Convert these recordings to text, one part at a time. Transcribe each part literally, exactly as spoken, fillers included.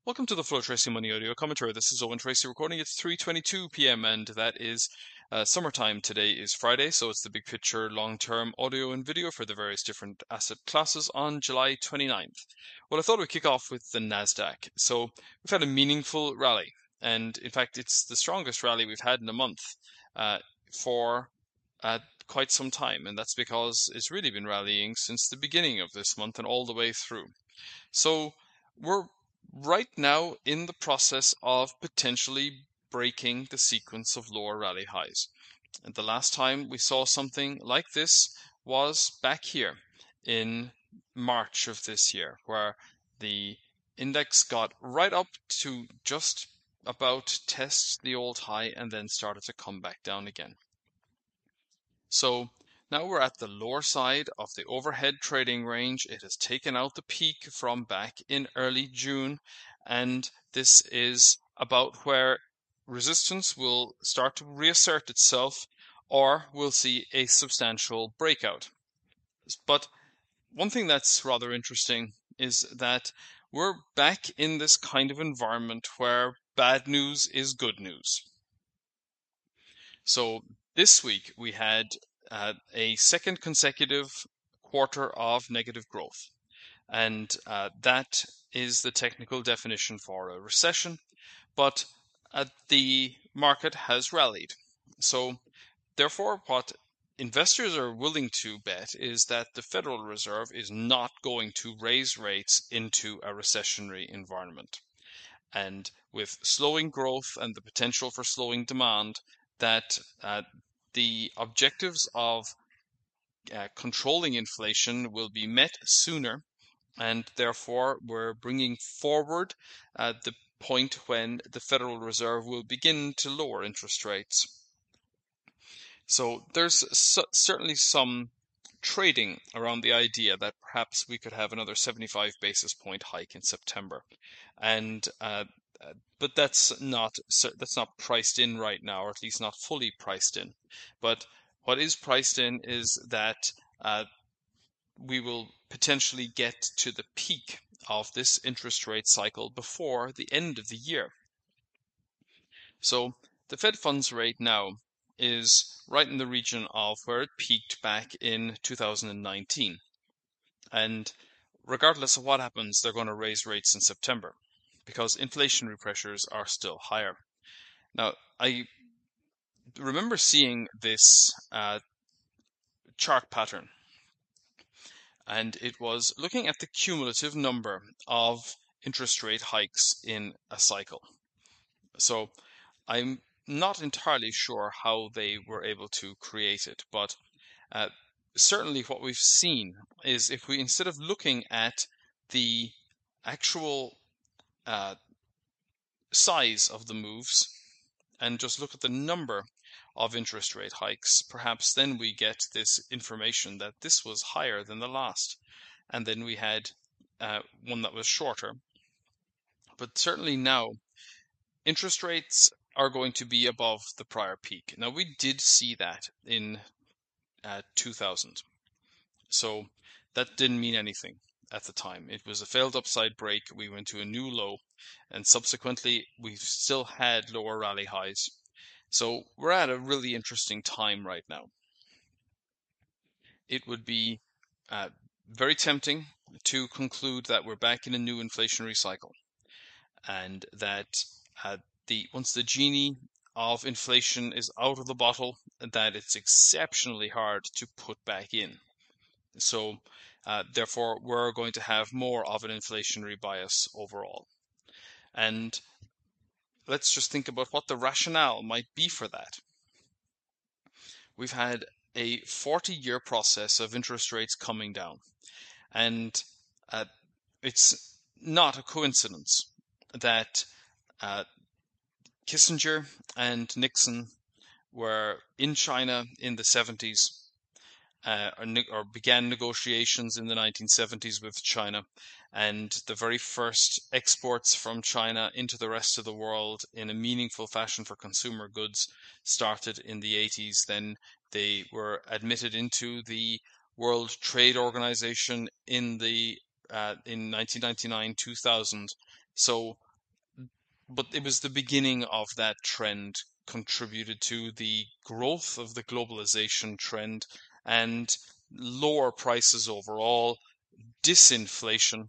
Welcome to the Flow Tracy Money Audio Commentary. This is Owen Tracy recording. It's three twenty-two p m and that is uh, summertime. Today is Friday, so it's the big picture, long-term audio and video for the various different asset classes on July twenty-ninth. Well, I thought we'd kick off with the Nasdaq. So we've had a meaningful rally, and in fact, it's the strongest rally we've had in a month uh, for uh, quite some time, and that's because it's really been rallying since the beginning of this month and all the way through. So we're right now in the process of potentially breaking the sequence of lower rally highs. And the last time we saw something like this was back here in March of this year, where the index got right up to just about test the old high and then started to come back down again. So now we're at the lower side of the overhead trading range. It has taken out the peak from back in early June, and this is about where resistance will start to reassert itself, or we'll see a substantial breakout. But one thing that's rather interesting is that we're back in this kind of environment where bad news is good news. So this week we had uh, a second consecutive quarter of negative growth, and uh, that is the technical definition for a recession, but uh, the market has rallied. So therefore, what investors are willing to bet is that the Federal Reserve is not going to raise rates into a recessionary environment. And with slowing growth and the potential for slowing demand, that uh, the objectives of uh, controlling inflation will be met sooner, and therefore we're bringing forward uh, the point when the Federal Reserve will begin to lower interest rates. So there's su- certainly some trading around the idea that perhaps we could have another seventy-five basis point hike in September, and uh, but that's not that's not priced in right now, or at least not fully priced in. But what is priced in is that uh, we will potentially get to the peak of this interest rate cycle before the end of the year. So the Fed funds rate now is right in the region of where it peaked back in two thousand nineteen. And regardless of what happens, they're going to raise rates in September because inflationary pressures are still higher. Now, I remember seeing this uh, chart pattern, and it was looking at the cumulative number of interest rate hikes in a cycle. So I'm not entirely sure how they were able to create it, but uh, certainly what we've seen is if we, instead of looking at the actual uh, size of the moves and just look at the number of interest rate hikes, perhaps then we get this information that this was higher than the last, and then we had uh, one that was shorter. But certainly now, interest rates are going to be above the prior peak. Now, we did see that in uh, two thousand. So that didn't mean anything at the time. It was a failed upside break. We went to a new low, and subsequently we've still had lower rally highs. So we're at a really interesting time right now. It would be uh, very tempting to conclude that we're back in a new inflationary cycle, and that uh, the once the genie of inflation is out of the bottle, that it's exceptionally hard to put back in. So uh, therefore, we're going to have more of an inflationary bias overall. And let's just think about what the rationale might be for that. We've had a forty-year process of interest rates coming down, and uh, it's not a coincidence that uh, Kissinger and Nixon were in China in the seventies, uh, or, or began negotiations in the nineteen seventies with China, and the very first exports from China into the rest of the world in a meaningful fashion for consumer goods started in the eighties. Then they were admitted into the World Trade Organization in the uh, in nineteen ninety-nine two thousand. So but it was the beginning of that trend, contributed to the growth of the globalization trend and lower prices overall, disinflation,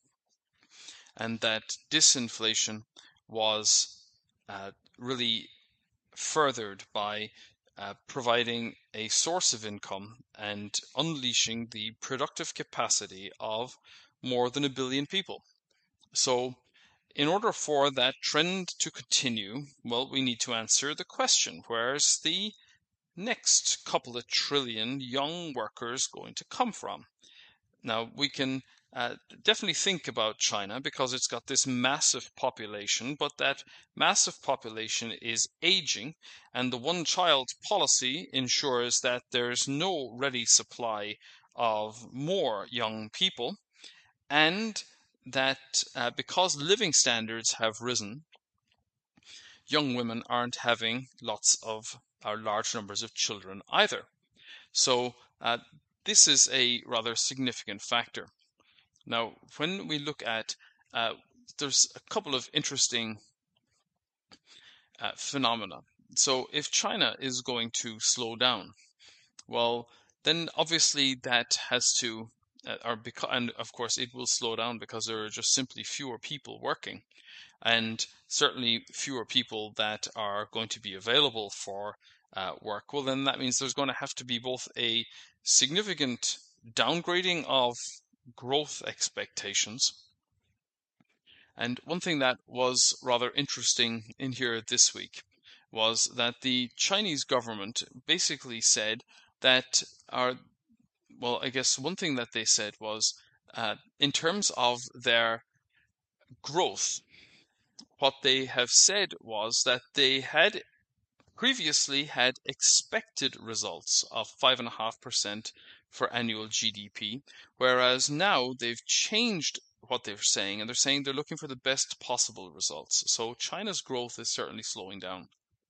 and that disinflation was uh, really furthered by uh, providing a source of income and unleashing the productive capacity of more than a billion people. So, in order for that trend to continue, well, we need to answer the question, where's the next couple of trillion young workers going to come from? Now, we can uh, definitely think about China because it's got this massive population, but that massive population is aging, and the one child policy ensures that there's no ready supply of more young people, and that uh, because living standards have risen, young women aren't having lots of or large numbers of children either. So uh, this is a rather significant factor. Now, when we look at, uh, there's a couple of interesting uh, phenomena. So if China is going to slow down, well, then obviously that has to, uh, or because, and of course it will slow down because there are just simply fewer people working, and certainly fewer people that are going to be available for uh, work. Well, then that means there's going to have to be both a significant downgrading of growth expectations. And one thing that was rather interesting in here this week was that the Chinese government basically said that our, well, I guess one thing that they said was uh, in terms of their growth, what they have said was that they had previously had expected results of five point five percent for annual G D P, whereas now they've changed what they're saying, and they're saying they're looking for the best possible results. So China's growth is certainly slowing down.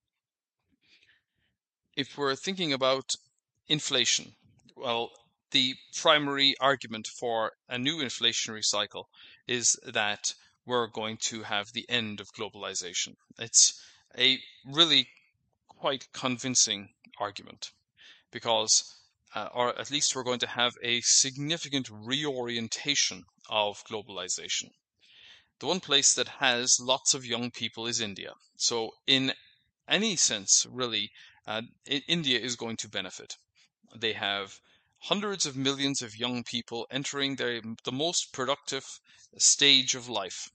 If we're thinking about inflation, well, the primary argument for a new inflationary cycle is that we're going to have the end of globalization. It's a really quite convincing argument because, uh, or at least we're going to have a significant reorientation of globalization. The one place that has lots of young people is India. So in any sense, really, uh, India is going to benefit. They have hundreds of millions of young people entering their, the most productive stage of life.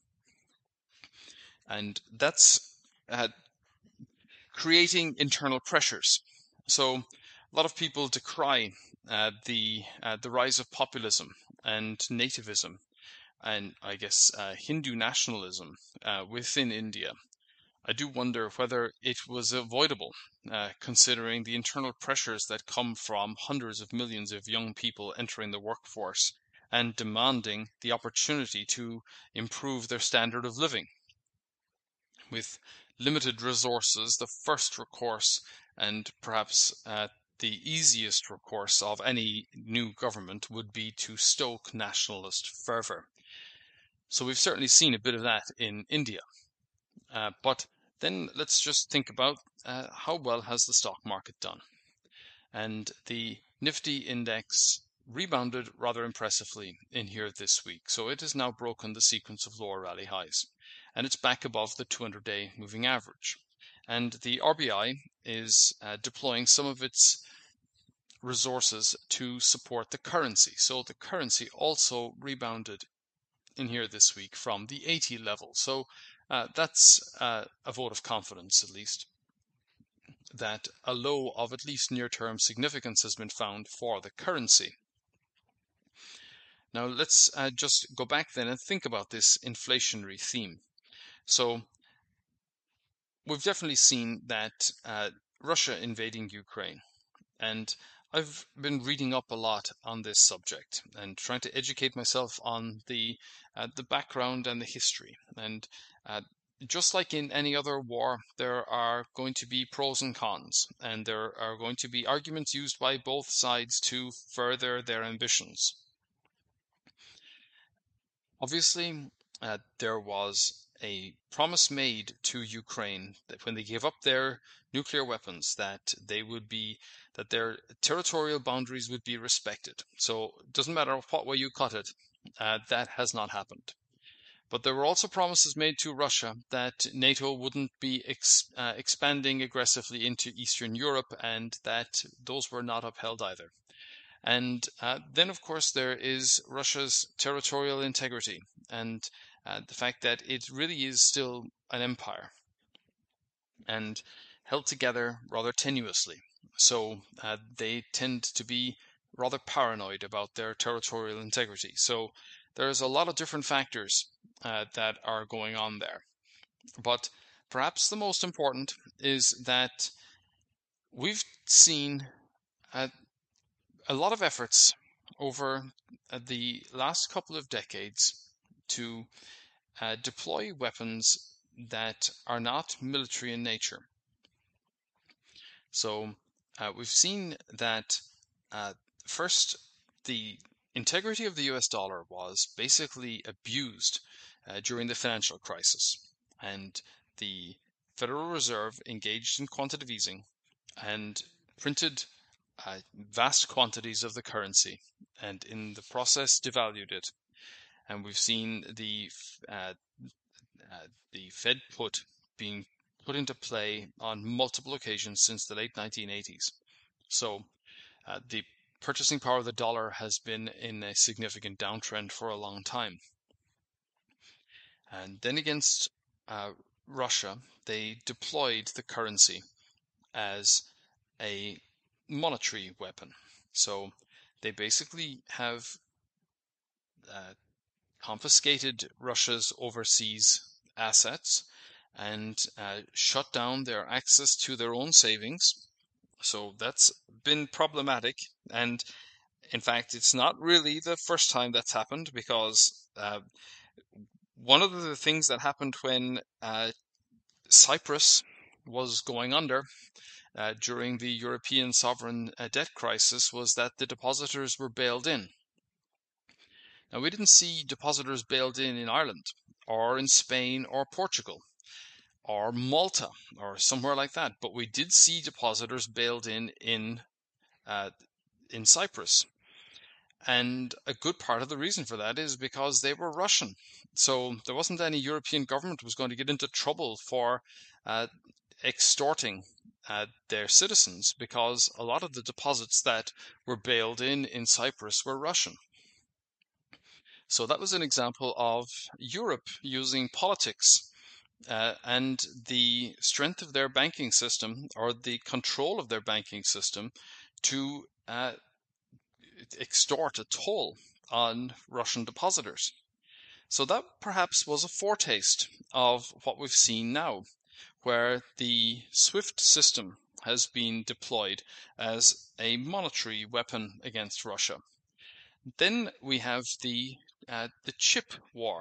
And that's uh, creating internal pressures. So a lot of people decry uh, the uh, the rise of populism and nativism, and I guess uh, Hindu nationalism uh, within India. I do wonder whether it was avoidable, uh, considering the internal pressures that come from hundreds of millions of young people entering the workforce and demanding the opportunity to improve their standard of living. With limited resources, the first recourse and perhaps uh, the easiest recourse of any new government would be to stoke nationalist fervour. So we've certainly seen a bit of that in India. Uh, but then let's just think about uh, how well has the stock market done. And the Nifty index rebounded rather impressively in here this week. So it has now broken the sequence of lower rally highs, and it's back above the two hundred day moving average. And the R B I is uh, deploying some of its resources to support the currency. So the currency also rebounded in here this week from the eighty level. So uh, that's uh, a vote of confidence, at least, that a low of at least near-term significance has been found for the currency. Now let's uh, just go back then and think about this inflationary theme. So we've definitely seen that uh, Russia invading Ukraine, and I've been reading up a lot on this subject and trying to educate myself on the uh, the background and the history. And uh, just like in any other war, there are going to be pros and cons, and there are going to be arguments used by both sides to further their ambitions. Obviously, uh, there was a promise made to Ukraine that when they gave up their nuclear weapons, that they would be that their territorial boundaries would be respected. So it doesn't matter what way you cut it, uh, that has not happened. But there were also promises made to Russia that NATO wouldn't be ex uh, expanding aggressively into Eastern Europe, and that those were not upheld either. And uh, then, of course, there is Russia's territorial integrity and uh, the fact that it really is still an empire and held together rather tenuously. So uh, they tend to be rather paranoid about their territorial integrity. So there's a lot of different factors uh, that are going on there. But perhaps the most important is that we've seen uh, a lot of efforts over uh, the last couple of decades to uh, deploy weapons that are not military in nature. So uh, we've seen that uh, first, the integrity of the U S dollar was basically abused uh, during the financial crisis, and the Federal Reserve engaged in quantitative easing and printed uh, vast quantities of the currency, and in the process devalued it. And we've seen the uh, uh, the Fed put being put into play on multiple occasions since the late nineteen eighties. So uh, the purchasing power of the dollar has been in a significant downtrend for a long time. And then against uh, Russia, they deployed the currency as a monetary weapon. So they basically have uh, confiscated Russia's overseas assets and uh, shut down their access to their own savings. So that's been problematic. And in fact, it's not really the first time that's happened, because uh, one of the things that happened when uh, Cyprus was going under uh, during the European sovereign uh, debt crisis was that the depositors were bailed in. Now, we didn't see depositors bailed in in Ireland or in Spain or Portugal or Malta or somewhere like that, but we did see depositors bailed in in uh, in Cyprus. And a good part of the reason for that is because they were Russian. So there wasn't any European government was going to get into trouble for uh, extorting uh, their citizens, because a lot of the deposits that were bailed in in Cyprus were Russian. So that was an example of Europe using politics uh, and the strength of their banking system, or the control of their banking system, to uh, extort a toll on Russian depositors. So that perhaps was a foretaste of what we've seen now, where the SWIFT system has been deployed as a monetary weapon against Russia. Then we have the uh, the chip war.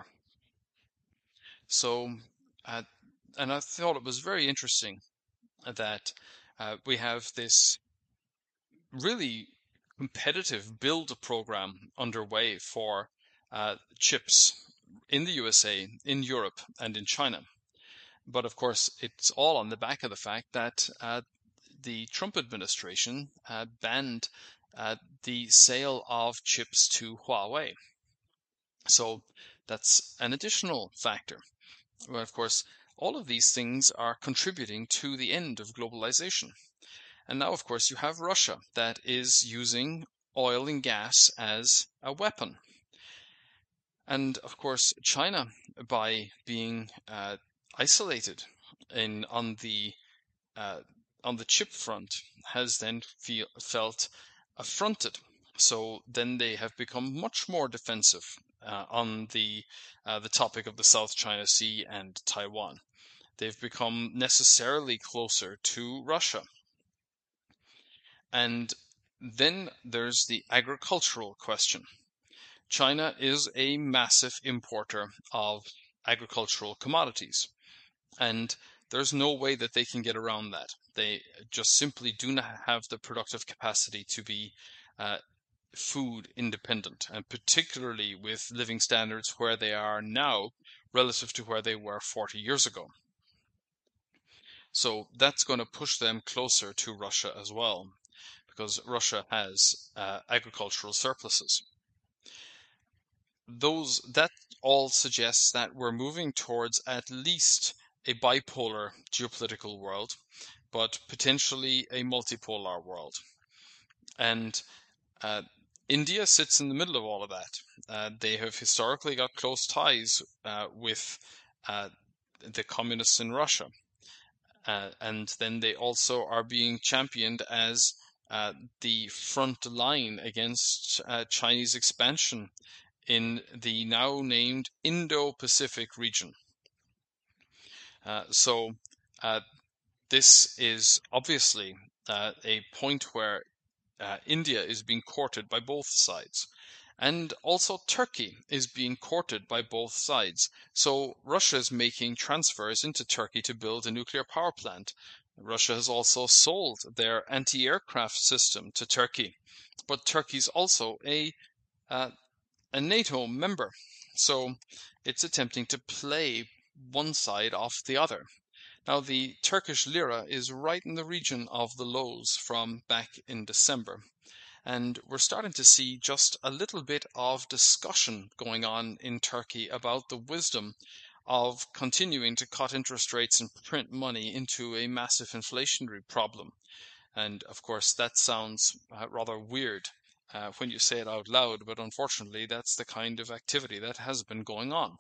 So, uh, and I thought it was very interesting that uh, we have this really competitive build program underway for uh, chips in the U S A, in Europe, and in China. But of course, it's all on the back of the fact that uh, the Trump administration uh, banned uh, the sale of chips to Huawei. So that's an additional factor. But of course, all of these things are contributing to the end of globalization. And now, of course, you have Russia that is using oil and gas as a weapon. And of course, China, by being uh, isolated in on the uh, on the chip front, has then feel, felt affronted. So then they have become much more defensive uh, on the uh, the topic of the South China Sea and Taiwan. They've become necessarily closer to Russia. And then there's the agricultural question. China is a massive importer of agricultural commodities, and there's no way that they can get around that. They just simply do not have the productive capacity to be uh, food independent, and particularly with living standards where they are now, relative to where they were forty years ago. So that's going to push them closer to Russia as well, because Russia has uh, agricultural surpluses. Those that all suggests that we're moving towards at least a bipolar geopolitical world, but potentially a multipolar world. And uh, India sits in the middle of all of that. Uh, they have historically got close ties uh, with uh, the communists in Russia. Uh, and then they also are being championed as uh, the front line against uh, Chinese expansion in the now named Indo-Pacific region. Uh, so uh, this is obviously uh, a point where uh, India is being courted by both sides. And also Turkey is being courted by both sides. So Russia is making transfers into Turkey to build a nuclear power plant. Russia has also sold their anti-aircraft system to Turkey. But Turkey's also a uh, a NATO member. So it's attempting to play one side off the other. Now, the Turkish lira is right in the region of the lows from back in December. And we're starting to see just a little bit of discussion going on in Turkey about the wisdom of continuing to cut interest rates and print money into a massive inflationary problem. And of course, that sounds uh, rather weird uh, when you say it out loud, but unfortunately, that's the kind of activity that has been going on.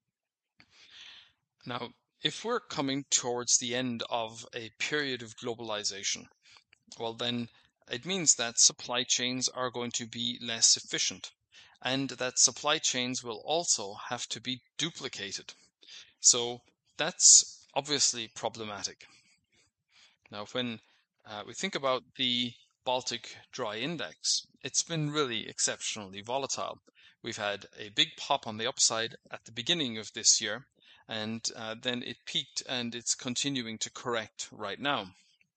Now, if we're coming towards the end of a period of globalization, well, then it means that supply chains are going to be less efficient, and that supply chains will also have to be duplicated. So that's obviously problematic. Now, when uh, we think about the Baltic Dry Index, it's been really exceptionally volatile. We've had a big pop on the upside at the beginning of this year, and uh, then it peaked and it's continuing to correct right now.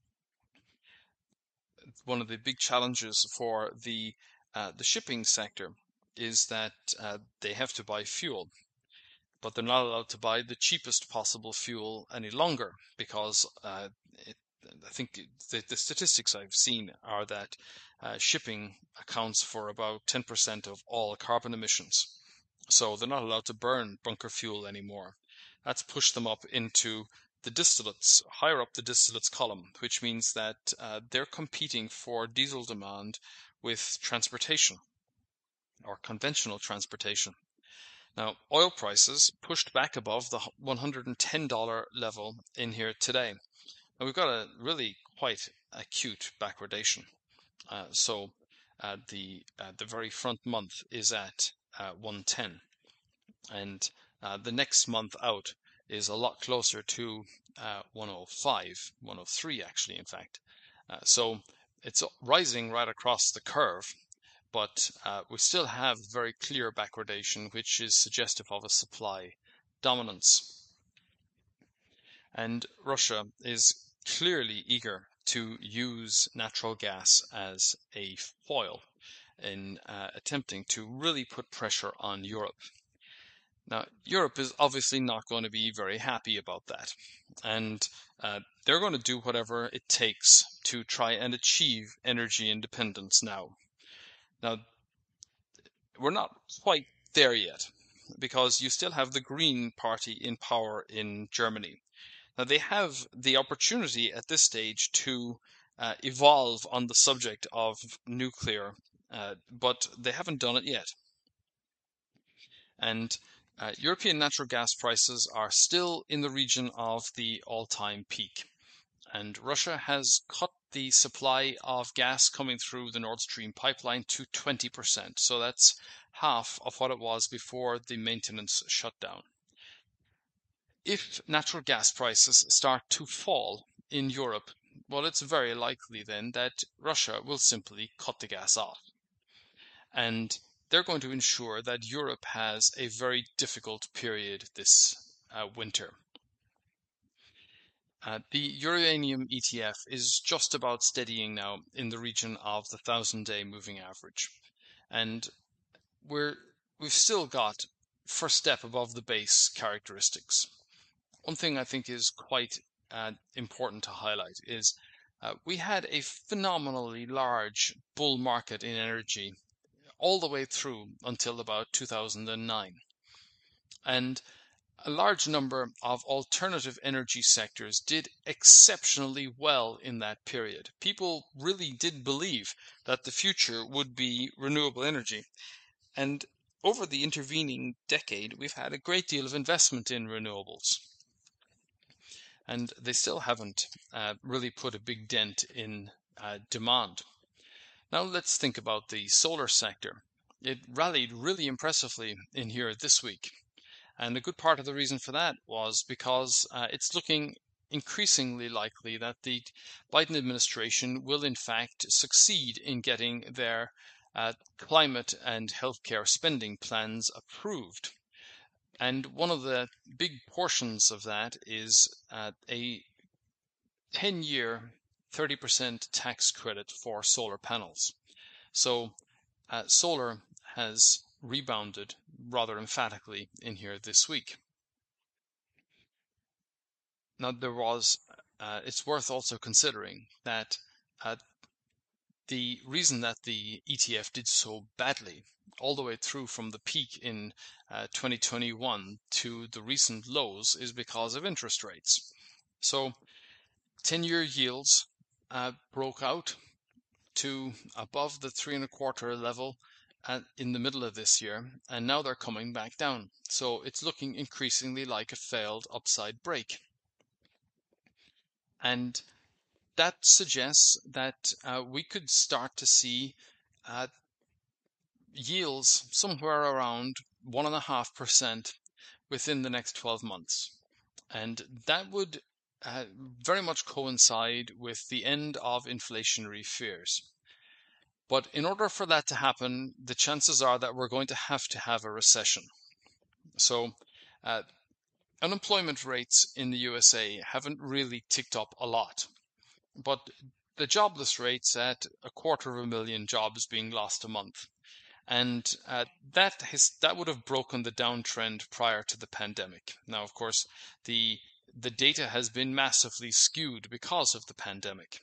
One of the big challenges for the uh, the shipping sector is that uh, they have to buy fuel, but they're not allowed to buy the cheapest possible fuel any longer because uh, it, I think the, the statistics I've seen are that uh, shipping accounts for about ten percent of all carbon emissions. So they're not allowed to burn bunker fuel anymore. That's pushed them up into the distillates, higher up the distillates column, which means that uh, they're competing for diesel demand with transportation or conventional transportation. Now, oil prices pushed back above the one hundred ten dollar level in here today. And we've got a really quite acute backwardation. Uh, so uh, the uh, the very front month is at uh, one ten, and uh, the next month out is a lot closer to uh, one oh five, one oh three actually, in fact. Uh, so it's rising right across the curve, but uh, we still have very clear backwardation, which is suggestive of a supply dominance. And Russia is clearly eager to use natural gas as a foil in uh, attempting to really put pressure on Europe. Now, Europe is obviously not going to be very happy about that, and uh, they're going to do whatever it takes to try and achieve energy independence now. Now, we're not quite there yet, because you still have the Green Party in power in Germany. Now, they have the opportunity at this stage to uh, evolve on the subject of nuclear, uh, but they haven't done it yet. And uh, European natural gas prices are still in the region of the all-time peak. And Russia has cut the supply of gas coming through the Nord Stream pipeline to twenty percent. So that's half of what it was before the maintenance shutdown. If natural gas prices start to fall in Europe, well, it's very likely then that Russia will simply cut the gas off. And they're going to ensure that Europe has a very difficult period this uh, winter. Uh, the uranium E T F is just about steadying now in the region of the thousand-day moving average, and we're we've still got first step above the base characteristics. One thing I think is quite uh, important to highlight is uh, we had a phenomenally large bull market in energy all the way through until about two thousand nine. And a large number of alternative energy sectors did exceptionally well in that period. People really did believe that the future would be renewable energy. And over the intervening decade, we've had a great deal of investment in renewables. And they still haven't uh, really put a big dent in uh, demand. Now let's think about the solar sector. It rallied really impressively in here this week. And a good part of the reason for that was because uh, it's looking increasingly likely that the Biden administration will in fact succeed in getting their uh, climate and healthcare spending plans approved. And one of the big portions of that is uh, a ten-year thirty percent tax credit for solar panels. So uh, solar has rebounded rather emphatically in here this week. Now there was, uh, it's worth also considering that uh, the reason that the E T F did so badly all the way through from the peak in uh, twenty twenty-one to the recent lows is because of interest rates. So ten-year yields uh, broke out to above the three and a quarter level at, in the middle of this year, and now they're coming back down. So it's looking increasingly like a failed upside break. And that suggests that uh, we could start to see uh, yields somewhere around one and a half percent within the next twelve months. And that would uh, very much coincide with the end of inflationary fears. But in order for that to happen, the chances are that we're going to have to have a recession. So uh, unemployment rates in the U S A haven't really ticked up a lot, but the jobless rate's at a quarter of a million jobs being lost a month. And uh, that has that would have broken the downtrend prior to the pandemic. Now, of course, the the data has been massively skewed because of the pandemic.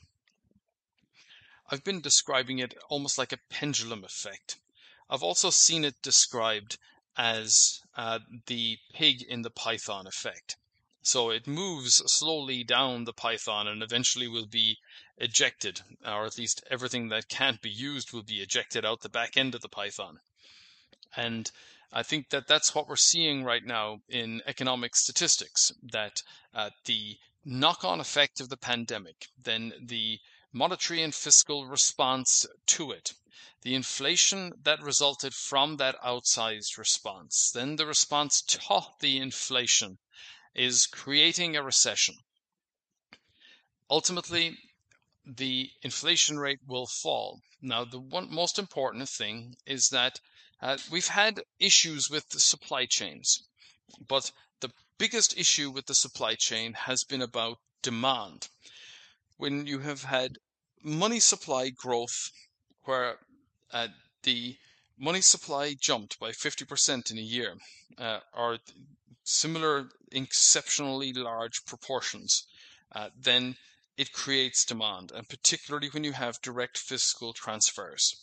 I've been describing it almost like a pendulum effect. I've also seen it described as uh, the pig in the python effect. So it moves slowly down the python and eventually will be ejected, or at least everything that can't be used will be ejected out the back end of the python. And I think that that's what we're seeing right now in economic statistics, that uh, the knock-on effect of the pandemic, then the monetary and fiscal response to it, the inflation that resulted from that outsized response, then the response to the inflation is creating a recession. Ultimately, the inflation rate will fall. Now, the one most important thing is that uh, we've had issues with the supply chains, but the biggest issue with the supply chain has been about demand. When you have had money supply growth where uh, the money supply jumped by fifty percent in a year, uh, or similar exceptionally large proportions, uh, then it creates demand, and particularly when you have direct fiscal transfers.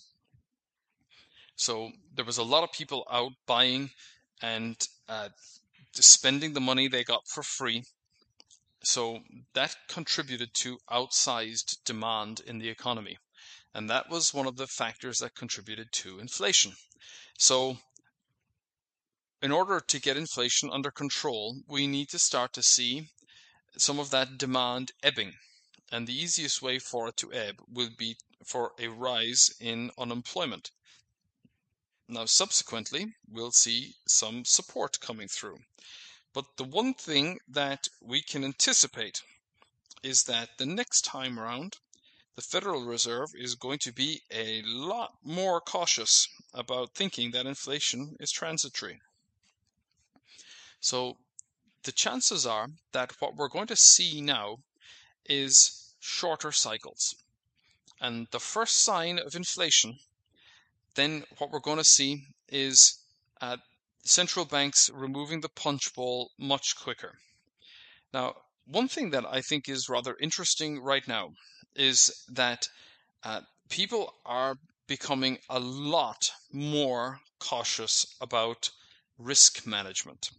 So there was a lot of people out buying and uh, spending the money they got for free. So that contributed to outsized demand in the economy. And that was one of the factors that contributed to inflation. So in order to get inflation under control, we need to start to see some of that demand ebbing. And the easiest way for it to ebb will be for a rise in unemployment. Now, subsequently, we'll see some support coming through. But the one thing that we can anticipate is that the next time around, the Federal Reserve is going to be a lot more cautious about thinking that inflation is transitory. So the chances are that what we're going to see now is shorter cycles. And the first sign of inflation, then what we're going to see is uh, central banks removing the punch bowl much quicker. Now, one thing that I think is rather interesting right now is that uh, people are becoming a lot more cautious about risk management.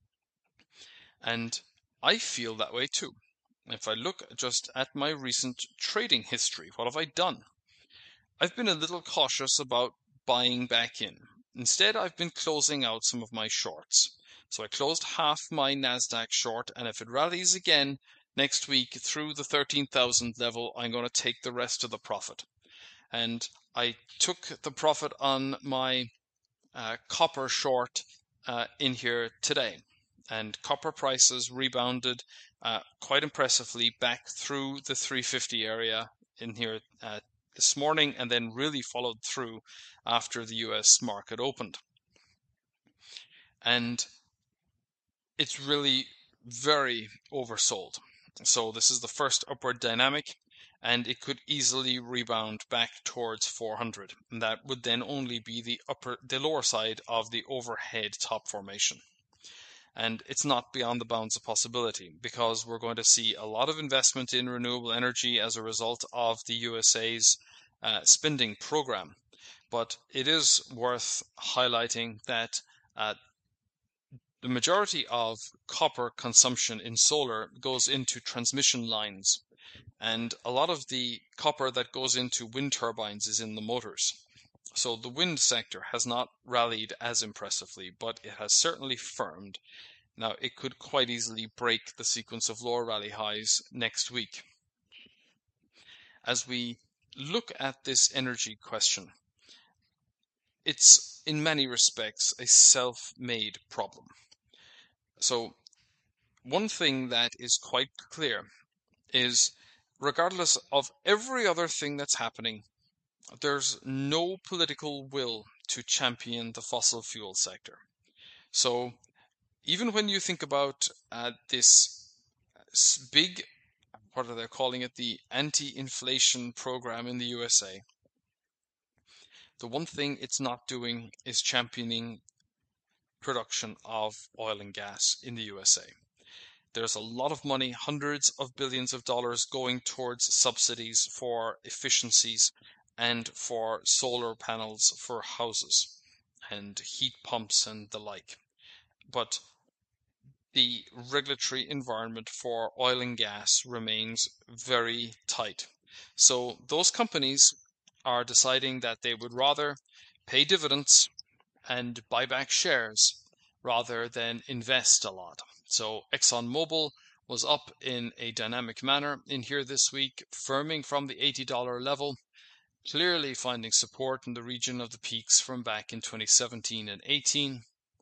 And I feel that way too. If I look just at my recent trading history, what have I done? I've been a little cautious about buying back in. Instead, I've been closing out some of my shorts. So I closed half my NASDAQ short, and if it rallies again next week through the thirteen thousand level, I'm going to take the rest of the profit. And I took the profit on my uh, copper short uh, in here today. And copper prices rebounded uh, quite impressively back through the three fifty area in here uh, this morning, and then really followed through after the U S market opened. And it's really very oversold. So this is the first upward dynamic, and it could easily rebound back towards four hundred. And that would then only be the upper, the lower side of the overhead top formation. And it's not beyond the bounds of possibility, because we're going to see a lot of investment in renewable energy as a result of the U S A's uh, spending program. But it is worth highlighting that uh, the majority of copper consumption in solar goes into transmission lines. And a lot of the copper that goes into wind turbines is in the motors. So the wind sector has not rallied as impressively, but it has certainly firmed. Now, it could quite easily break the sequence of lower rally highs next week. As we look at this energy question, it's in many respects a self-made problem. So one thing that is quite clear is, regardless of every other thing that's happening, there's no political will to champion the fossil fuel sector. So even when you think about uh, this big, what are they calling it, the anti-inflation program in the U S A, the one thing it's not doing is championing production of oil and gas in the U S A. There's a lot of money, hundreds of billions of dollars, going towards subsidies for efficiencies and for solar panels for houses and heat pumps and the like. But the regulatory environment for oil and gas remains very tight. So those companies are deciding that they would rather pay dividends and buy back shares rather than invest a lot. So ExxonMobil was up in a dynamic manner in here this week, firming from the eighty dollar level, clearly finding support in the region of the peaks from back in twenty seventeen and eighteen.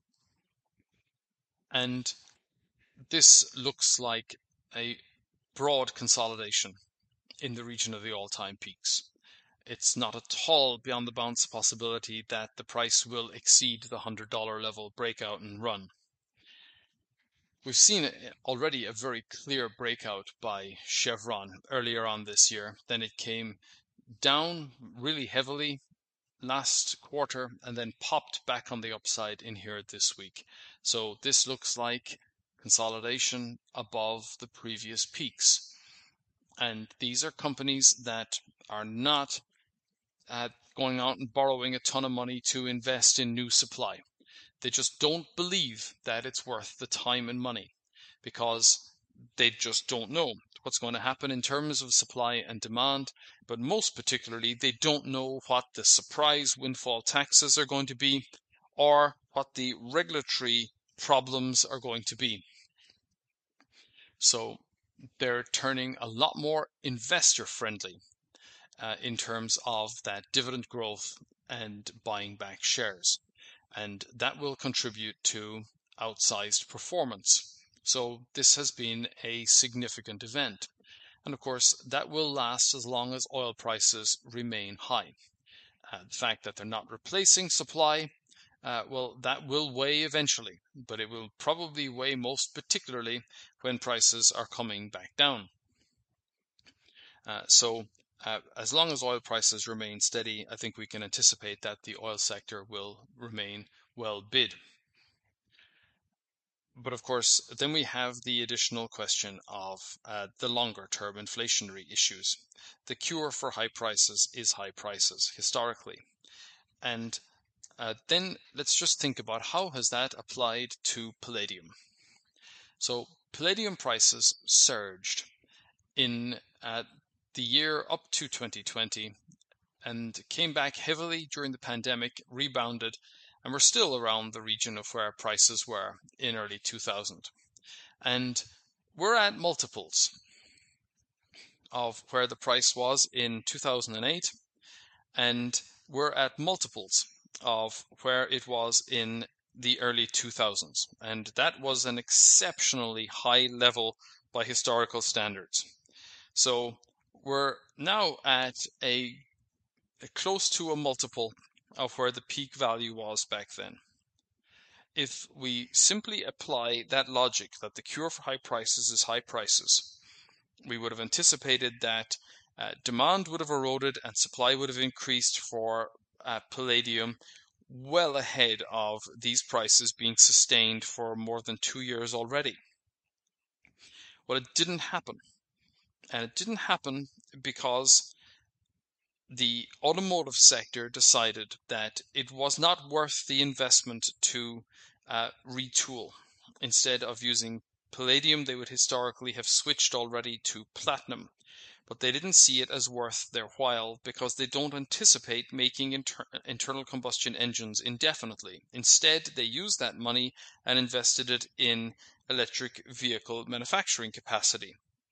And this looks like a broad consolidation in the region of the all-time peaks. It's not at all beyond the bounds of possibility that the price will exceed the one hundred dollar level breakout and run. We've seen already a very clear breakout by Chevron earlier on this year. Then it came down really heavily last quarter and then popped back on the upside in here this week. So this looks like consolidation above the previous peaks. And these are companies that are not uh, going out and borrowing a ton of money to invest in new supply. They just don't believe that it's worth the time and money, because they just don't know what's going to happen in terms of supply and demand, but most particularly, they don't know what the surprise windfall taxes are going to be or what the regulatory problems are going to be. So they're turning a lot more investor friendly uh, in terms of that dividend growth and buying back shares. And that will contribute to outsized performance. So this has been a significant event. And of course, that will last as long as oil prices remain high. Uh, the fact that they're not replacing supply, uh, well, that will weigh eventually, but it will probably weigh most particularly when prices are coming back down. Uh, so uh, as long as oil prices remain steady, I think we can anticipate that the oil sector will remain well bid. But of course, then we have the additional question of uh, the longer term inflationary issues. The cure for high prices is high prices historically. And uh, then let's just think about how has that applied to palladium. So palladium prices surged in uh, the year up to twenty twenty and came back heavily during the pandemic, rebounded, and we're still around the region of where prices were in early two thousand. And we're at multiples of where the price was in two thousand eight, and we're at multiples of where it was in the early two thousands. And that was an exceptionally high level by historical standards. So we're now at a, a close to a multiple of where the peak value was back then. If we simply apply that logic that the cure for high prices is high prices, we would have anticipated that uh, demand would have eroded and supply would have increased for uh, palladium well ahead of these prices being sustained for more than two years already. Well, it didn't happen. And it didn't happen because the automotive sector decided that it was not worth the investment to uh, retool. Instead of using palladium, they would historically have switched already to platinum. But they didn't see it as worth their while because they don't anticipate making inter internal combustion engines indefinitely. Instead, they used that money and invested it in electric vehicle manufacturing capacity.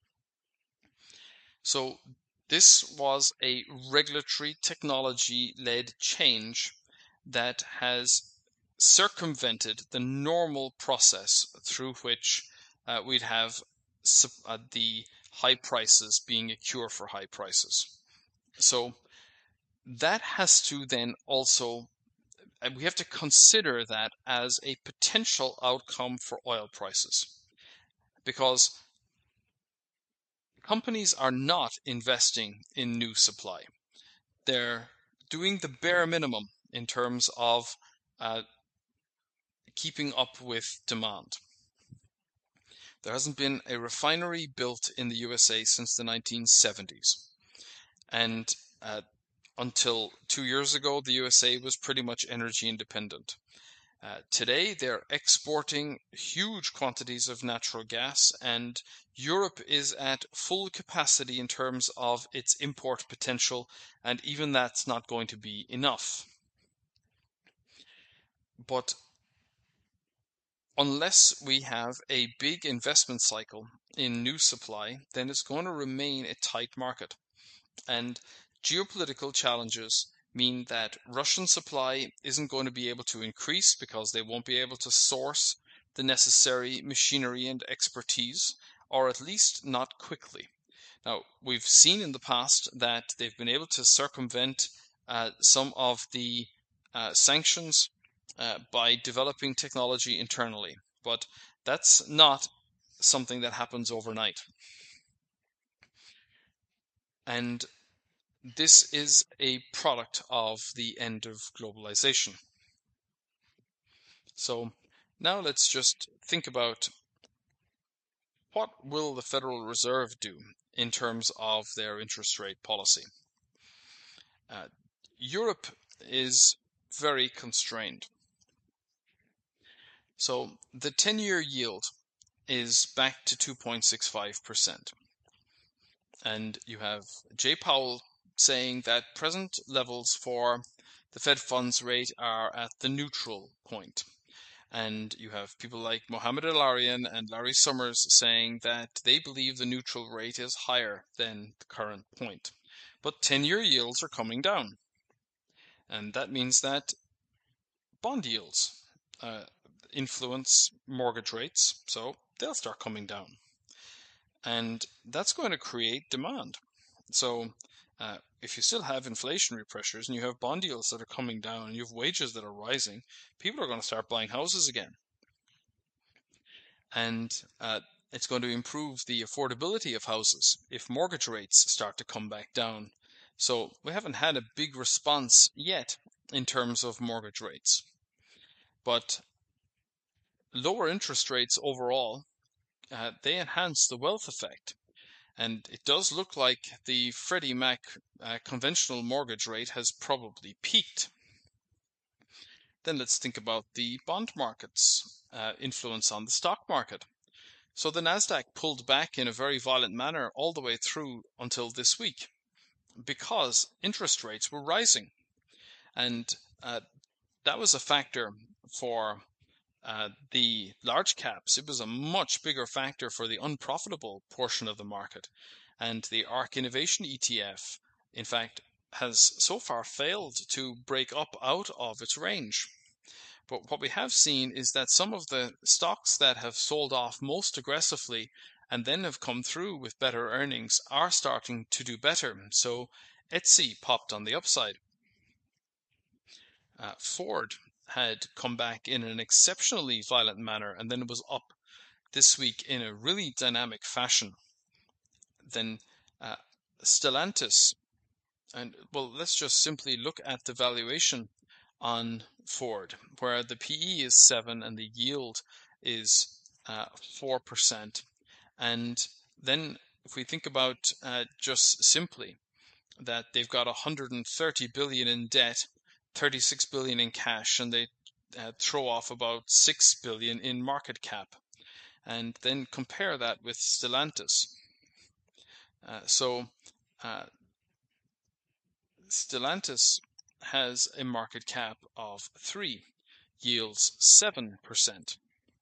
So this was a regulatory technology-led change that has circumvented the normal process through which uh, we'd have uh, the high prices being a cure for high prices. So that has to then also, we have to consider that as a potential outcome for oil prices, because companies are not investing in new supply. They're doing the bare minimum in terms of uh, keeping up with demand. There hasn't been a refinery built in the U S A since the nineteen seventies. And uh, until two years ago, the U S A was pretty much energy independent. Uh, today, they're exporting huge quantities of natural gas, and Europe is at full capacity in terms of its import potential, and even that's not going to be enough. But unless we have a big investment cycle in new supply, then it's going to remain a tight market. And geopolitical challenges mean that Russian supply isn't going to be able to increase because they won't be able to source the necessary machinery and expertise, or at least not quickly. Now, we've seen in the past that they've been able to circumvent uh, some of the uh, sanctions uh, by developing technology internally, but that's not something that happens overnight. And this is a product of the end of globalization. So now let's just think about what will the Federal Reserve do in terms of their interest rate policy. Uh, Europe is very constrained. So the ten-year yield is back to two point six five percent. And you have Jay Powell saying that present levels for the Fed funds rate are at the neutral point. And you have people like Mohamed El-Erian and Larry Summers saying that they believe the neutral rate is higher than the current point. But ten-year yields are coming down. And that means that bond yields uh, influence mortgage rates, so they'll start coming down. And that's going to create demand. So uh, if you still have inflationary pressures and you have bond yields that are coming down and you have wages that are rising, people are going to start buying houses again. And uh, it's going to improve the affordability of houses if mortgage rates start to come back down. So we haven't had a big response yet in terms of mortgage rates. But lower interest rates overall, uh, they enhance the wealth effect. And it does look like the Freddie Mac uh, conventional mortgage rate has probably peaked. Then let's think about the bond market's uh, influence on the stock market. So the Nasdaq pulled back in a very violent manner all the way through until this week because interest rates were rising. And uh, that was a factor for uh, the large caps. It was a much bigger factor for the unprofitable portion of the market. And the ARK Innovation E T F, in fact, has so far failed to break up out of its range. But what we have seen is that some of the stocks that have sold off most aggressively and then have come through with better earnings are starting to do better. So Etsy popped on the upside. Uh, Ford had come back in an exceptionally violent manner and then it was up this week in a really dynamic fashion. Then uh, Stellantis, and well, let's just simply look at the valuation on Ford, where the P E is seven and the yield is uh, four percent. And then if we think about uh, just simply that they've got one hundred thirty billion in debt, thirty-six billion in cash, and they uh, throw off about six billion in market cap, and then compare that with Stellantis. Uh, so uh, Stellantis has a market cap of three, yields seven percent.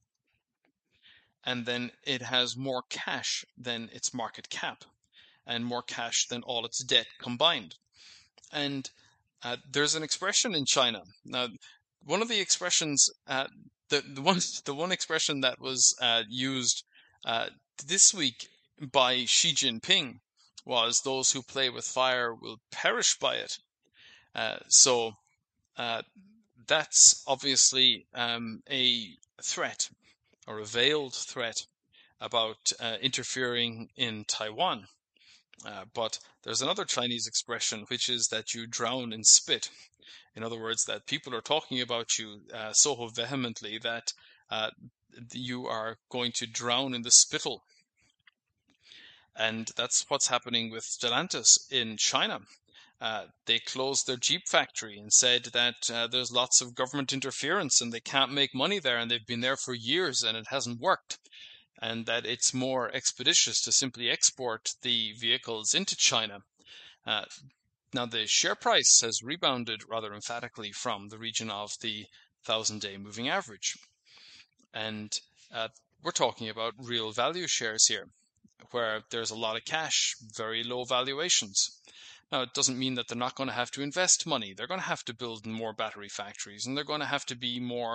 And then it has more cash than its market cap and more cash than all its debt combined. And uh, there's an expression in China. Now, one of the expressions, uh, the, the, one, the one expression that was uh, used uh, this week by Xi Jinping was, "Those who play with fire will perish by it." Uh, so uh, that's obviously um, a threat or a veiled threat about uh, interfering in Taiwan. Uh, but there's another Chinese expression, which is that you drown in spit. In other words, that people are talking about you uh, so vehemently that uh, you are going to drown in the spittle. And that's what's happening with Stellantis in China. Uh, they closed their Jeep factory and said that uh, there's lots of government interference and they can't make money there, and they've been there for years and it hasn't worked, and that it's more expeditious to simply export the vehicles into China. Uh, now, the share price has rebounded rather emphatically from the region of the thousand-day moving average. And uh, we're talking about real value shares here, where there's a lot of cash, very low valuations. Now, it doesn't mean that they're not going to have to invest money. They're going to have to build more battery factories, and they're going to have to be more,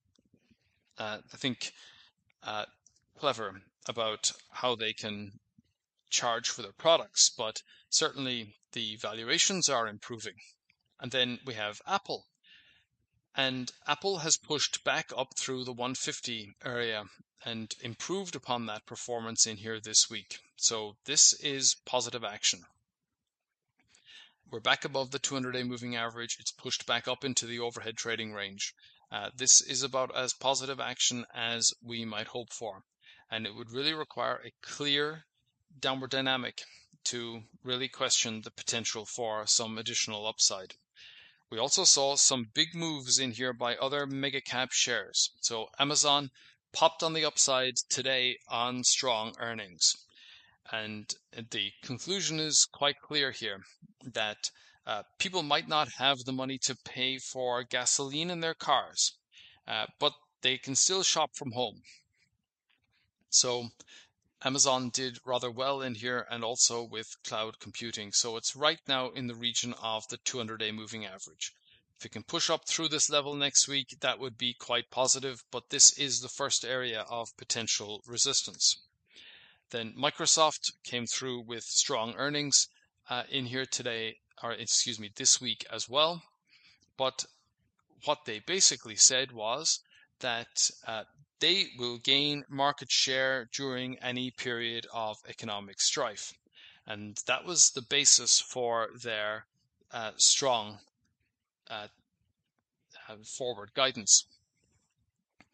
uh, I think, uh, clever about how they can charge for their products. But certainly the valuations are improving. And then we have Apple. And Apple has pushed back up through the one fifty area and improved upon that performance in here this week. So this is positive action. We're back above the two hundred day moving average. It's pushed back up into the overhead trading range. Uh, this is about as positive action as we might hope for. And it would really require a clear downward dynamic to really question the potential for some additional upside. We also saw some big moves in here by other mega cap shares. So Amazon popped on the upside today on strong earnings. And the conclusion is quite clear here that uh, people might not have the money to pay for gasoline in their cars, uh, but they can still shop from home. So Amazon did rather well in here, and also with cloud computing. So it's right now in the region of the two hundred day moving average. If it can push up through this level next week, that would be quite positive, but this is the first area of potential resistance. Then Microsoft came through with strong earnings uh, in here today, or excuse me, this week as well. But what they basically said was that uh, they will gain market share during any period of economic strife. And that was the basis for their uh, strong uh, forward guidance.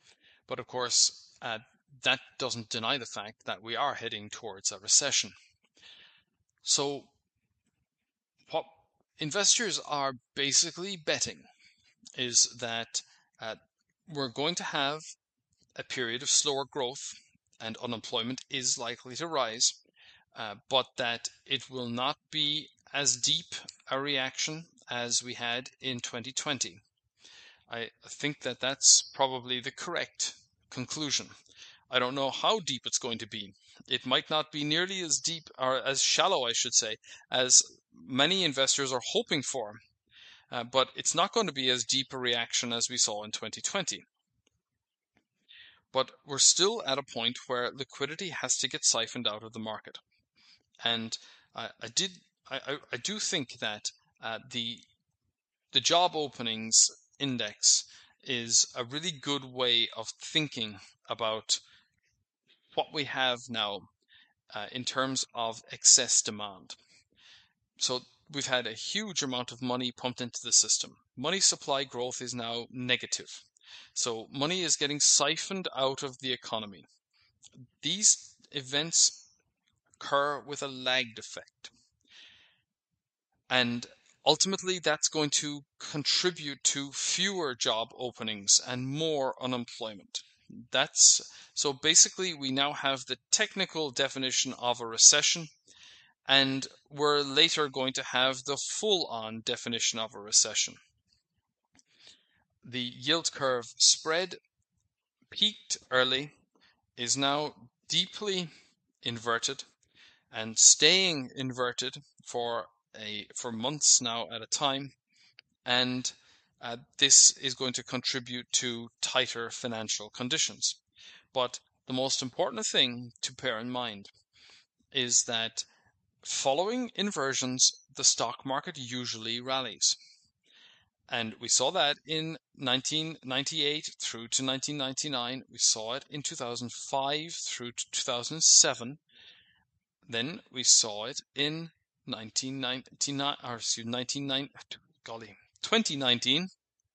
But of course, uh, that doesn't deny the fact that we are heading towards a recession. So what investors are basically betting is that uh, we're going to have a period of slower growth and unemployment is likely to rise, uh, but that it will not be as deep a reaction as we had in twenty twenty. I think that that's probably the correct conclusion. I don't know how deep it's going to be. It might not be nearly as deep, or as shallow, I should say, as many investors are hoping for, uh, but it's not going to be as deep a reaction as we saw in twenty twenty. But we're still at a point where liquidity has to get siphoned out of the market. And I, I did, I, I do think that uh, the the job openings index is a really good way of thinking about what we have now uh, in terms of excess demand. So we've had a huge amount of money pumped into the system. Money supply growth is now negative. So money is getting siphoned out of the economy. These events occur with a lagged effect. And ultimately, that's going to contribute to fewer job openings and more unemployment. That's so basically we now have the technical definition of a recession, and we're later going to have the full-on definition of a recession. The yield curve spread peaked early, is now deeply inverted and staying inverted for a for months now at a time, and uh, this is going to contribute to tighter financial conditions. But the most important thing to bear in mind is that following inversions, the stock market usually rallies. And we saw that in nineteen ninety-eight through to nineteen ninety-nine. We saw it in two thousand five through to two thousand seven. Then we saw it in nineteen ninety-nine, or excuse, nineteen, golly, twenty nineteen.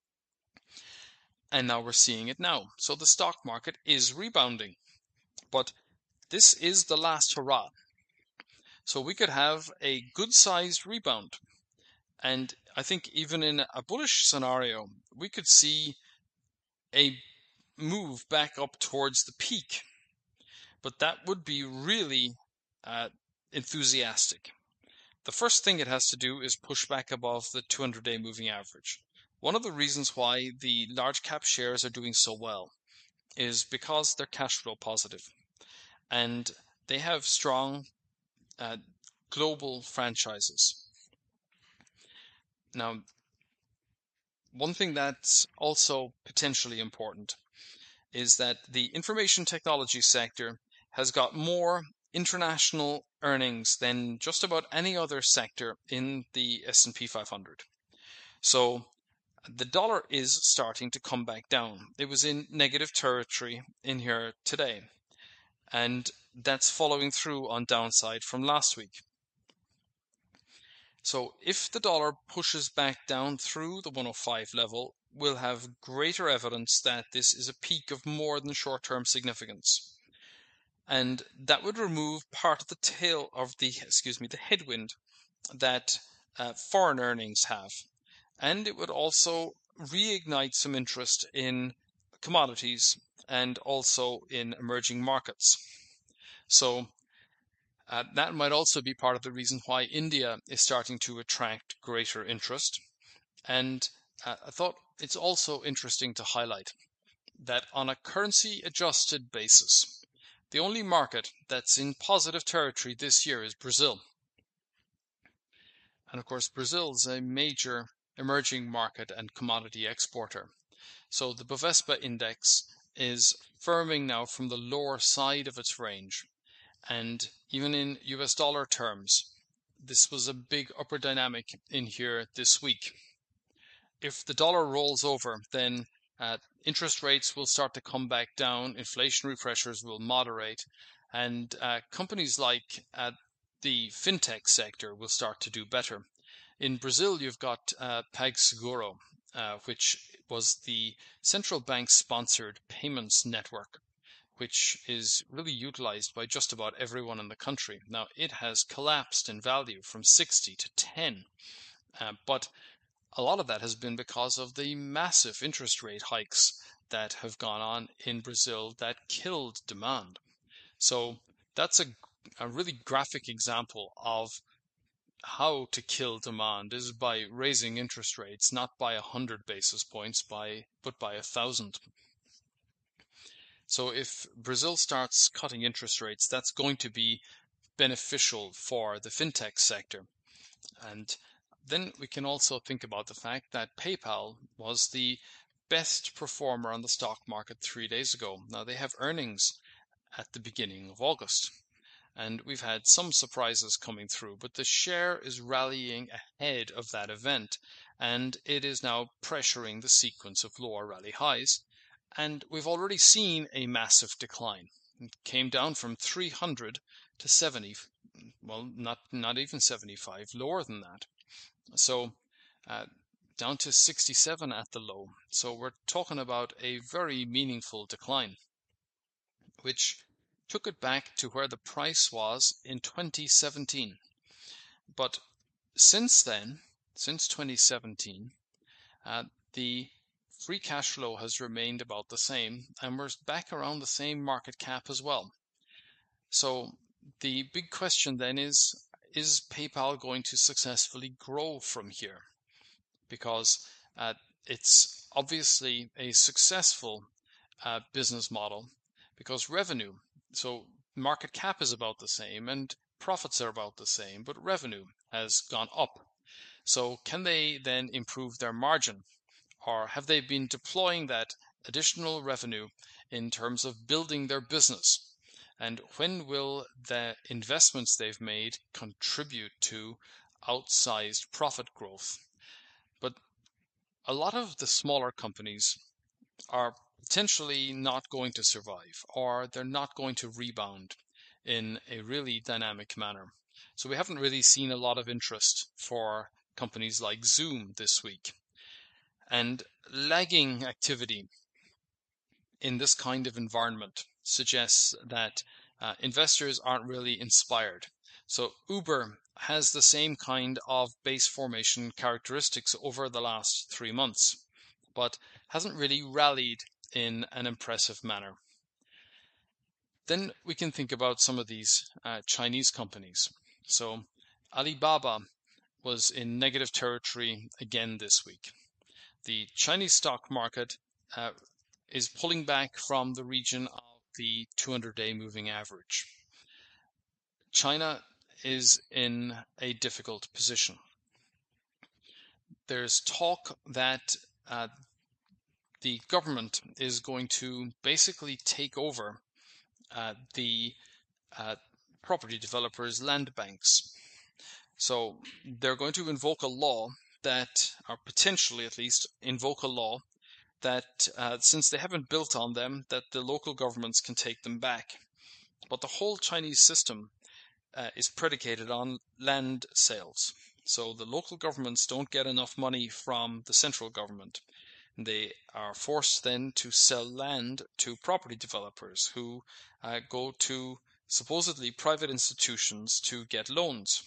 And now we're seeing it now. So the stock market is rebounding. But this is the last hurrah. So we could have a good-sized rebound. And I think even in a bullish scenario, we could see a move back up towards the peak. But that would be really uh, enthusiastic. The first thing it has to do is push back above the two hundred day moving average. One of the reasons why the large cap shares are doing so well is because they're cash flow positive. And they have strong uh, global franchises. Now, one thing that's also potentially important is that the information technology sector has got more international earnings than just about any other sector in the S and P five hundred. So the dollar is starting to come back down. It was in negative territory in here today, and that's following through on downside from last week. So if the dollar pushes back down through the one oh five level, we'll have greater evidence that this is a peak of more than short-term significance. And that would remove part of the tail of the, excuse me, the headwind that uh, foreign earnings have. And it would also reignite some interest in commodities and also in emerging markets. So Uh, that might also be part of the reason why India is starting to attract greater interest. And uh, I thought it's also interesting to highlight that on a currency adjusted basis, the only market that's in positive territory this year is Brazil. And of course, Brazil is a major emerging market and commodity exporter. So the Bovespa index is firming now from the lower side of its range. And even in U S dollar terms, this was a big upward dynamic in here this week. If the dollar rolls over, then uh, interest rates will start to come back down, inflationary pressures will moderate, and uh, companies like uh, the fintech sector will start to do better. In Brazil, you've got uh, PagSeguro, uh, which was the central bank sponsored payments network, which is really utilized by just about everyone in the country. Now, it has collapsed in value from sixty to ten, uh, but a lot of that has been because of the massive interest rate hikes that have gone on in Brazil that killed demand. So that's a, a really graphic example of how to kill demand is by raising interest rates, not by a hundred basis points, by but by a thousand. So if Brazil starts cutting interest rates, that's going to be beneficial for the fintech sector. And then we can also think about the fact that PayPal was the best performer on the stock market three days ago. Now they have earnings at the beginning of August, and we've had some surprises coming through, but the share is rallying ahead of that event, and it is now pressuring the sequence of lower rally highs, and we've already seen a massive decline. It came down from three hundred to seventy, well, not not even seventy-five, lower than that. So uh, down to sixty-seven at the low. So we're talking about a very meaningful decline, which took it back to where the price was in twenty seventeen. But since then, since twenty seventeen, uh, the free cash flow has remained about the same, and we're back around the same market cap as well. So the big question then is, is PayPal going to successfully grow from here? Because uh, it's obviously a successful uh, business model, because revenue, so market cap is about the same and profits are about the same, but revenue has gone up. So can they then improve their margin, or have they been deploying that additional revenue in terms of building their business? And when will the investments they've made contribute to outsized profit growth? But a lot of the smaller companies are potentially not going to survive, or they're not going to rebound in a really dynamic manner. So we haven't really seen a lot of interest for companies like Zoom this week. And lagging activity in this kind of environment suggests that uh, investors aren't really inspired. So Uber has the same kind of base formation characteristics over the last three months, but hasn't really rallied in an impressive manner. Then we can think about some of these uh, Chinese companies. So Alibaba was in negative territory again this week. The Chinese stock market uh, is pulling back from the region of the two hundred day moving average. China is in a difficult position. There's talk that uh, the government is going to basically take over uh, the uh, property developers' land banks. So they're going to invoke a law that, or potentially at least invoke a law that uh, since they haven't built on them, that the local governments can take them back. But the whole Chinese system uh, is predicated on land sales. So the local governments don't get enough money from the central government. They are forced then to sell land to property developers who uh, go to supposedly private institutions to get loans.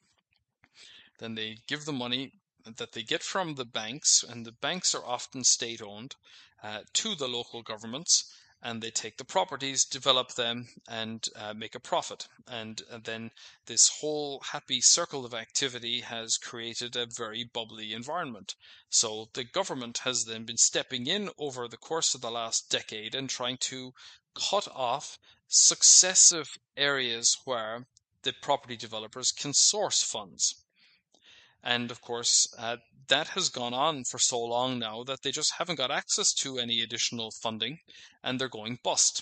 Then they give the money that they get from the banks, and the banks are often state-owned, uh, to the local governments, and they take the properties, develop them, and uh, make a profit. And, and then this whole happy circle of activity has created a very bubbly environment. So the government has then been stepping in over the course of the last decade and trying to cut off successive areas where the property developers can source funds. And of course, uh, that has gone on for so long now that they just haven't got access to any additional funding, and they're going bust.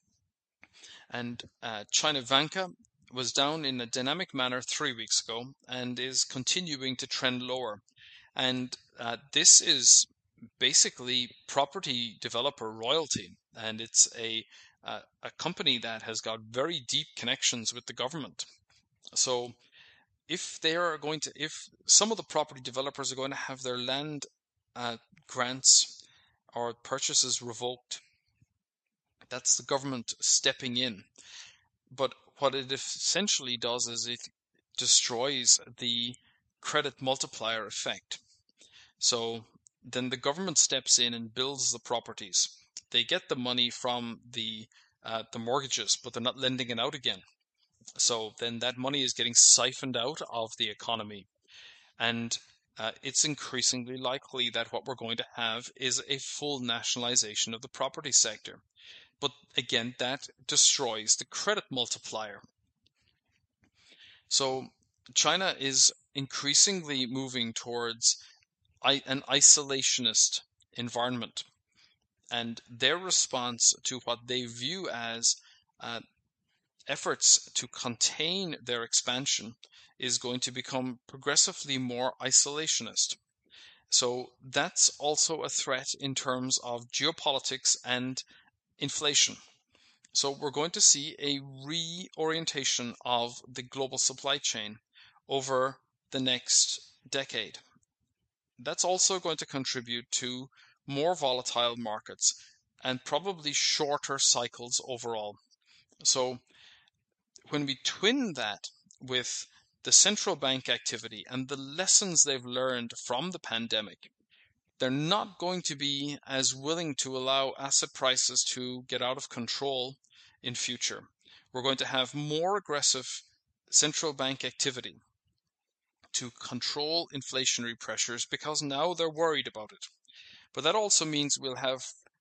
And uh, China Vanke was down in a dynamic manner three weeks ago and is continuing to trend lower. And uh, this is basically property developer royalty, and it's a uh, a company that has got very deep connections with the government. So if they are going to, if some of the property developers are going to have their land uh, grants or purchases revoked. That's the government stepping in. But what it essentially does is it destroys the credit multiplier effect. So then the government steps in and builds the properties. They get the money from the uh, the mortgages, but they're not lending it out again. So then that money is getting siphoned out of the economy. And uh, it's increasingly likely that what we're going to have is a full nationalization of the property sector. But again, that destroys the credit multiplier. So China is increasingly moving towards an isolationist environment. And their response to what they view as uh, efforts to contain their expansion is going to become progressively more isolationist. So that's also a threat in terms of geopolitics and inflation. So we're going to see a reorientation of the global supply chain over the next decade. That's also going to contribute to more volatile markets and probably shorter cycles overall. So when we twin that with the central bank activity and the lessons they've learned from the pandemic, they're not going to be as willing to allow asset prices to get out of control in future. We're going to have more aggressive central bank activity to control inflationary pressures because now they're worried about it. But that also means we'll have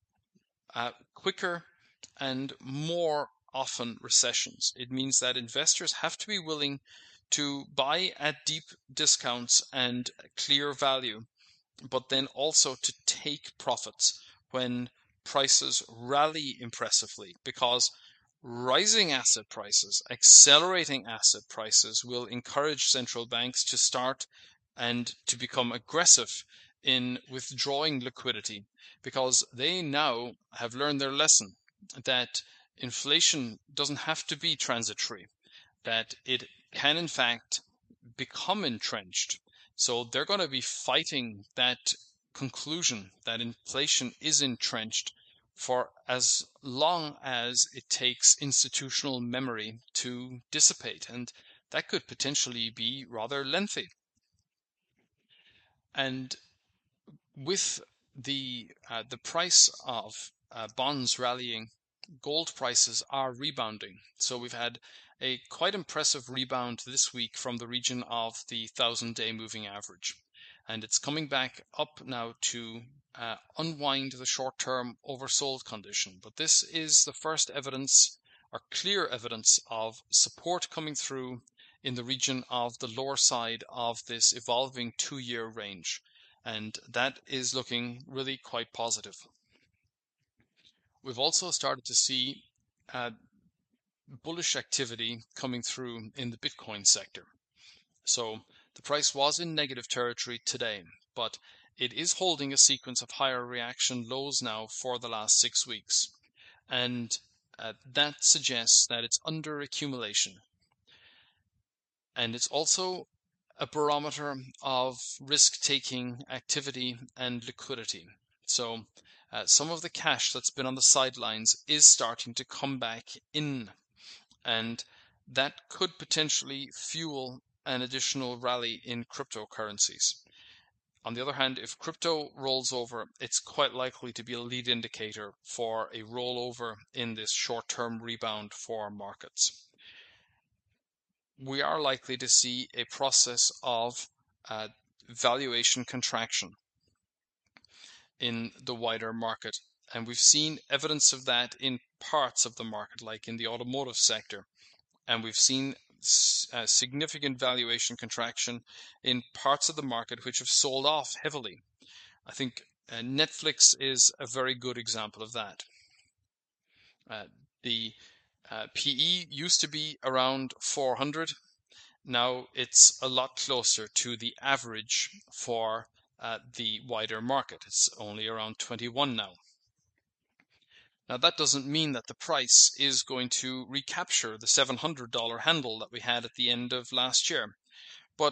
uh, quicker and more often recessions. It means that investors have to be willing to buy at deep discounts and clear value, but then also to take profits when prices rally impressively, because rising asset prices, accelerating asset prices will encourage central banks to start and to become aggressive in withdrawing liquidity, because they now have learned their lesson that inflation doesn't have to be transitory, that it can in fact become entrenched. So they're going to be fighting that conclusion that inflation is entrenched for as long as it takes institutional memory to dissipate, and that could potentially be rather lengthy. And with the uh, the price of uh, bonds rallying, gold prices are rebounding. So we've had a quite impressive rebound this week from the region of the thousand-day moving average. And it's coming back up now to uh, unwind the short-term oversold condition. But this is the first evidence, or clear evidence, of support coming through in the region of the lower side of this evolving two-year range. And that is looking really quite positive. We've also started to see uh, bullish activity coming through in the Bitcoin sector. So the price was in negative territory today, but it is holding a sequence of higher reaction lows now for the last six weeks. And uh, that suggests that it's under accumulation. And it's also a barometer of risk-taking activity and liquidity. So uh, some of the cash that's been on the sidelines is starting to come back in, and that could potentially fuel an additional rally in cryptocurrencies. On the other hand, if crypto rolls over, it's quite likely to be a lead indicator for a rollover in this short-term rebound for markets. We are likely to see a process of uh, valuation contraction in the wider market. And we've seen evidence of that in parts of the market, like in the automotive sector. And we've seen uh, significant valuation contraction in parts of the market which have sold off heavily. I think uh, Netflix is a very good example of that. Uh, the uh, P E used to be around four hundred. Now it's a lot closer to the average for uh, the wider market. It's only around twenty-one now. Now that doesn't mean that the price is going to recapture the seven hundred dollar handle that we had at the end of last year, but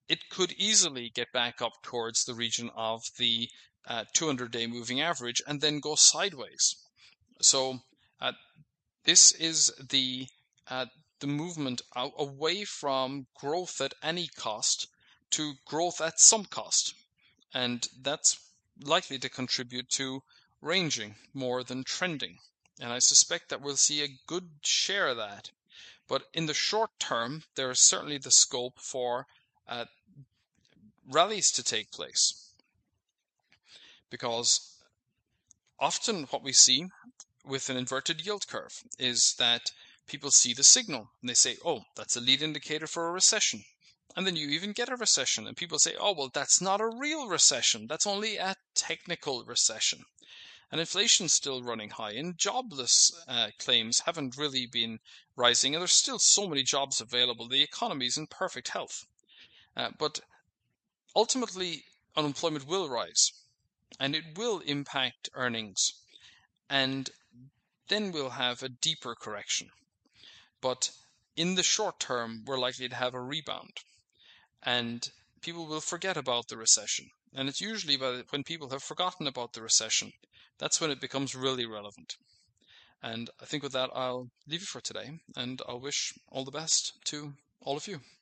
it could easily get back up towards the region of the uh, two hundred day moving average and then go sideways. So uh, this is the uh, the movement out, away from growth at any cost to growth at some cost, and that's likely to contribute to ranging more than trending. And I suspect that we'll see a good share of that. But in the short term, there is certainly the scope for uh, rallies to take place, because often what we see with an inverted yield curve is that people see the signal and they say, oh, that's a lead indicator for a recession. And then you even get a recession and people say, oh, well, that's not a real recession. That's only a technical recession. And inflation's still running high, and jobless uh, claims haven't really been rising, and there's still so many jobs available. The economy is in perfect health. Uh, but ultimately, unemployment will rise, and it will impact earnings, and then we'll have a deeper correction. But in the short term, we're likely to have a rebound, and people will forget about the recession. And it's usually when people have forgotten about the recession, that's when it becomes really relevant. And I think with that, I'll leave you for today, and I'll wish all the best to all of you.